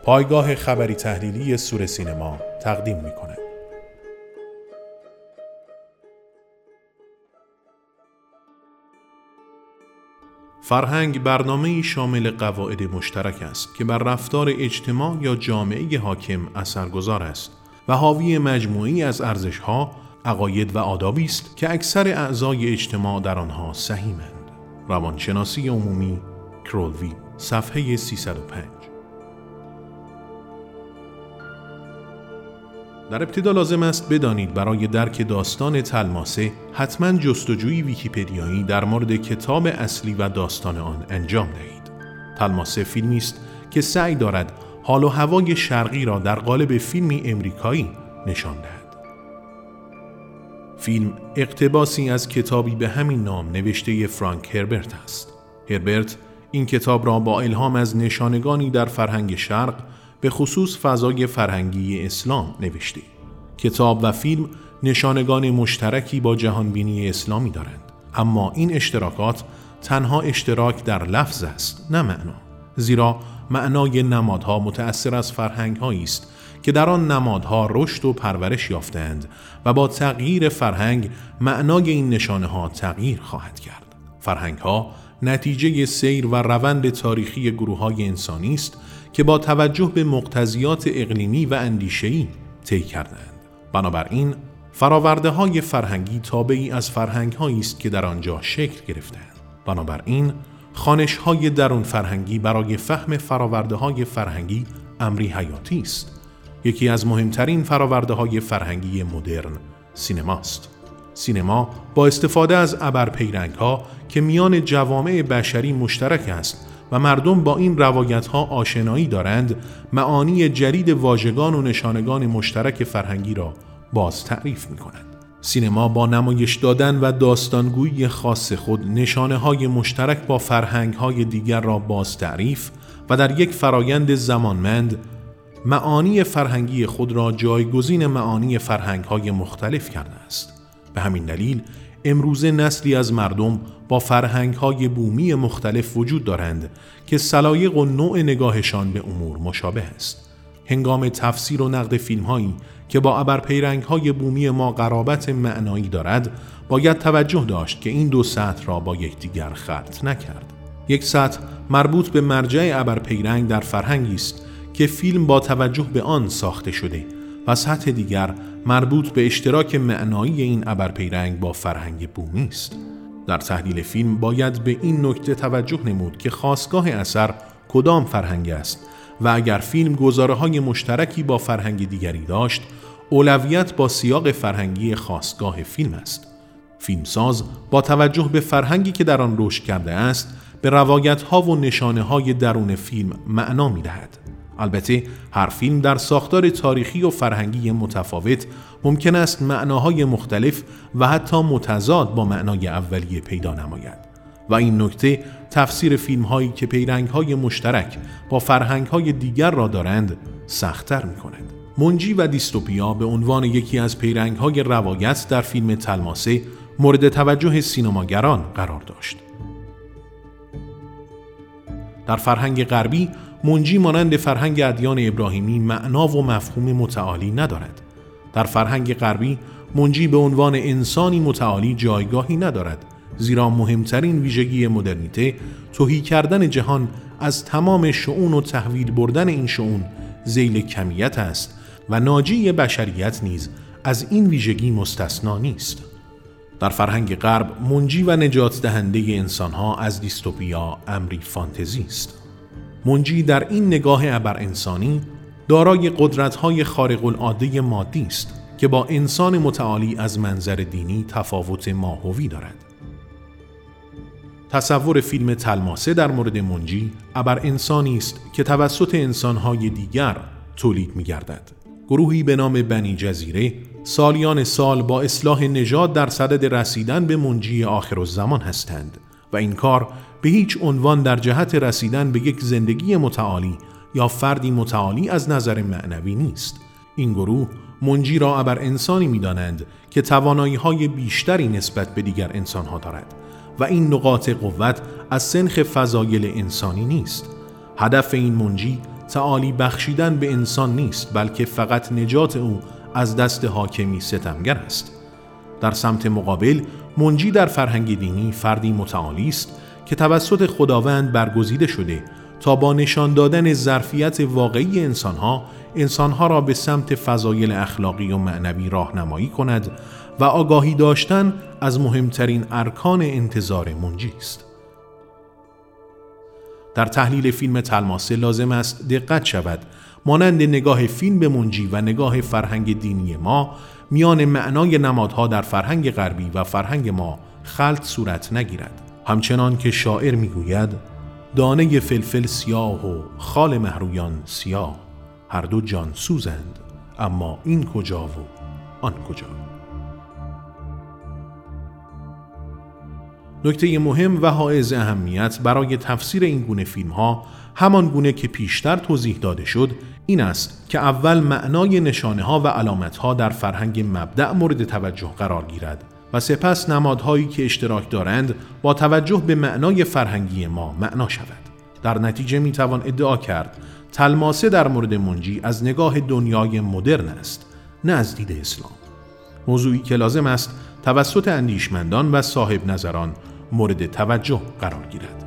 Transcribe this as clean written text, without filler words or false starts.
پایگاه خبری تحلیلی سور سینما تقدیم می‌کند. فرهنگ برنامه‌ای شامل قواعد مشترک است که بر رفتار اجتماع یا جامعه حاکم اثرگذار است و حاوی مجموعه‌ای از ارزش‌ها، عقاید و آدابی است که اکثر اعضای اجتماع در آنها سهیمند. روانشناسی عمومی، کرولوی، صفحه 305. در ابتدا لازم است بدانید برای درک داستان تلماسه حتما جستجوی ویکی‌پدیایی در مورد کتاب اصلی و داستان آن انجام دهید. تلماسه فیلمی است که سعی دارد حال و هوای شرقی را در قالب فیلمی امریکایی نشان دهد. فیلم اقتباسی از کتابی به همین نام نوشته فرانک هربرت است. هربرت این کتاب را با الهام از نشانگانی در فرهنگ شرق به خصوص فضای فرهنگی اسلام نوشته. کتاب و فیلم نشانگان مشترکی با جهانبینی اسلامی دارند، اما این اشتراکات تنها اشتراک در لفظ است، نه معنا. زیرا معنای نمادها متأثر از فرهنگ‌هایی است که در آن نمادها رشد و پرورش یافتند و با تغییر فرهنگ معنای این نشانه‌ها تغییر خواهد کرد. فرهنگ‌ها نتیجه سیر و روند تاریخی گروه‌های انسانی است که با توجه به مقتضیات اقلیمی و اندیشه‌ای طی کردند. بنابراین فراورده‌های فرهنگی تابعی از فرهنگ‌هایی است که در آنجا شکل گرفتند. بنابراین خوانش‌های درون فرهنگی برای فهم فراورده‌های فرهنگی امری حیاتی است. یکی از مهمترین فراورده‌های فرهنگی مدرن سینماست. سینما با استفاده از ابرپیرنگ‌ها که میان جوامع بشری مشترک است و مردم با این روایت‌ها آشنایی دارند، معانی جدید واژگان و نشانگان مشترک فرهنگی را باز تعریف می‌کند. سینما با نمایش دادن و داستانگویی خاص خود نشانه‌های مشترک با فرهنگ‌های دیگر را باز تعریف و در یک فرایند زمانمند معانی فرهنگی خود را جایگزین معانی فرهنگ‌های مختلف کرده است. به همین دلیل امروزه نسلی از مردم با فرهنگ‌های بومی مختلف وجود دارند که سلایق و نوع نگاهشان به امور مشابه است. هنگام تفسیر و نقد فیلم‌هایی که با ابرپیرنگ‌های بومی ما قرابت معنایی دارد، باید توجه داشت که این دو سطح را با یکدیگر خلط نکرد. یک سطح مربوط به مرجع ابرپیرنگ در فرهنگی است که فیلم با توجه به آن ساخته شده و سطح دیگر مربوط به اشتراک معنایی این ابرپیرنگ با فرهنگ بومی است. در تحلیل فیلم باید به این نکته توجه نمود که خاستگاه اثر کدام فرهنگ است و اگر فیلم گزاره‌های مشترکی با فرهنگ دیگری داشت، اولویت با سیاق فرهنگی خاستگاه فیلم است. فیلمساز با توجه به فرهنگی که در آن رشد کرده است، به روایت‌ها و نشانه‌های درون فیلم معنا می‌دهد. البته هر فیلم در ساختار تاریخی و فرهنگی متفاوت ممکن است معناهای مختلف و حتی متضاد با معنای اولیه پیدا نماید و این نکته تفسیر فیلم‌هایی که پیرنگ‌های مشترک با فرهنگ‌های دیگر را دارند سخت‌تر می‌کند. منجی و دیستوپیا به عنوان یکی از پیرنگ‌های روایت در فیلم تلماسه مورد توجه سینماگران قرار داشت. در فرهنگ غربی منجی مانند فرهنگ ادیان ابراهیمی معنا و مفهوم متعالی ندارد. در فرهنگ غربی منجی به عنوان انسانی متعالی جایگاهی ندارد، زیرا مهمترین ویژگی مدرنیته تهی کردن جهان از تمام شؤون و تحویل بردن این شؤون ذیل کمیت است و ناجی بشریت نیز از این ویژگی مستثنا نیست. در فرهنگ غرب منجی و نجات دهنده انسانها از دیستوپیا امری فانتزی است. منجی در این نگاه ابر انسانی دارای قدرت‌های خارق العاده مادی است که با انسان متعالی از منظر دینی تفاوت ماهوی دارد. تصور فیلم تلماسه در مورد منجی ابر انسانی است که توسط انسان‌های دیگر تولید می‌گردد. گروهی به نام بنی جزیره سالیان سال با اصلاح نژاد در صدد رسیدن به منجی آخرالزمان هستند و این کار به هیچ عنوان در جهت رسیدن به یک زندگی متعالی یا فردی متعالی از نظر معنوی نیست. این گروه منجی را ابر انسانی می‌دانند که توانایی‌های بیشتری نسبت به دیگر انسان‌ها دارد و این نقاط قوت از سنخ فضایل انسانی نیست. هدف این منجی تعالی بخشیدن به انسان نیست، بلکه فقط نجات او از دست حاکمی ستمگر است. در سمت مقابل، منجی در فرهنگ دینی فردی متعالی است که توسط خداوند برگزیده شده تا با نشان دادن ظرفیت واقعی انسانها را به سمت فضایل اخلاقی و معنوی راهنمایی کند و آگاهی داشتن از مهمترین ارکان انتظار منجی است. در تحلیل فیلم طلماسه لازم است دقت شود مانند نگاه فیلم به منجی و نگاه فرهنگ دینی ما میان معنای نمادها در فرهنگ غربی و فرهنگ ما خلط صورت نگیرد. همچنان که شاعر میگوید دانه فلفل سیاه و خال مهرویان سیاه، هر دو جان سوزند، اما این کجا و آن کجا. نکته مهم و حائز اهمیت برای تفسیر این گونه فیلم ها، همان گونه که پیشتر توضیح داده شد، این است که اول معنای نشانه ها و علامت ها در فرهنگ مبدأ مورد توجه قرار گیرد و سپس نمادهایی که اشتراک دارند با توجه به معنای فرهنگی ما معنا شود. در نتیجه می توان ادعا کرد طلماسه در مورد منجی از نگاه دنیای مدرن است، نه از دید اسلام. موضوعی که لازم است توسط اندیشمندان و صاحب نظران مورد توجه قرار گیرد.